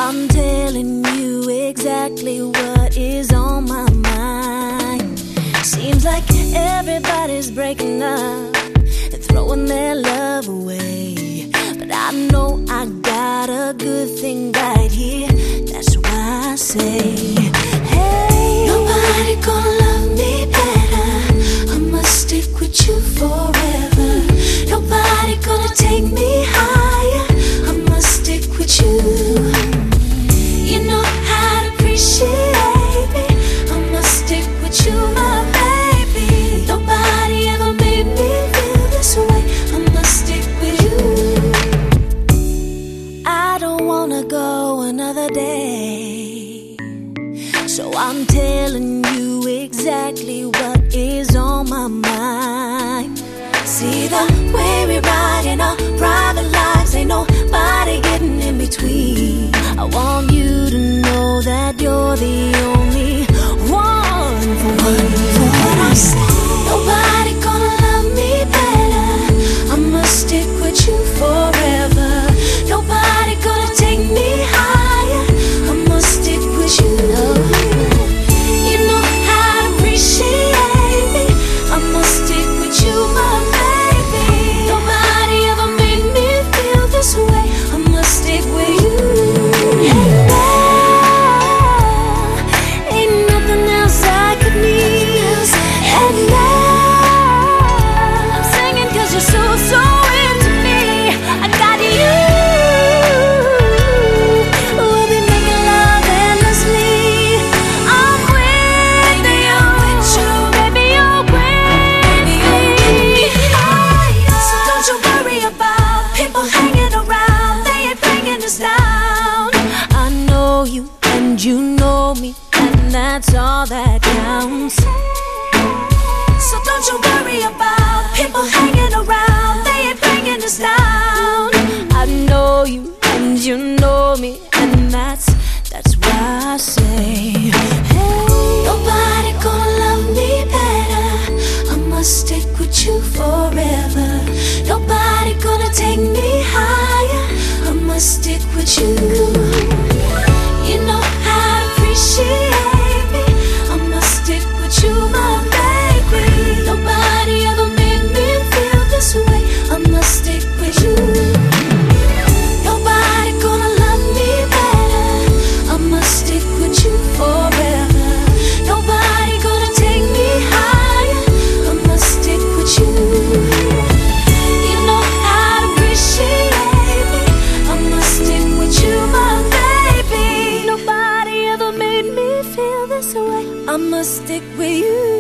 I'm telling you exactly what is on my mind. Seems like everybody's breaking up and throwing their love away, but I know I got a good thing right here. That's why I say, hey, nobody gonna love me better. I must stick with you forever. Nobody gonna take me higher. I must stick with you. You know how to appreciate me. I must stick with you, my baby. Nobody ever made me feel this way. I must stick with you. I don't wanna go another day, so I'm telling you exactly what is on my mind. See the way we ride in our private lives, ain't nobody getting in between. I want you to know that you're the only one for me. For what I say, nobody gonna love me better. I must stick with you forever. Nobody gonna take me higher. I must stick with you. You know how to appreciate me. I must stick with you, my baby. Nobody ever made me feel this way. I must stick with you. And now, ain't nothing else I could need. And now, I'm singing 'cause you're so, so into me. I got you. We'll be making love endlessly. I'm with you, baby, you're with me. So don't you worry about people hanging around. They ain't bringing us down. I know you and you know me, and that's all that counts. So don't you worry about people hanging around. They ain't bringing us down. I know you and you know me, and that's why I say, hey, nobody gonna love me better. I must stick with you forever. Nobody gonna take me higher. I must stick with you. You know how to appreciate me. I must stick with you, my baby. Nobody ever made me feel this way. I must stick with you. Nobody gonna love me better. I must stick with you forever. Nobody gonna take me higher. I must stick with you. You know how to appreciate me. I must stick with you, my baby. Nobody ever made me feel this way. I must stick with you.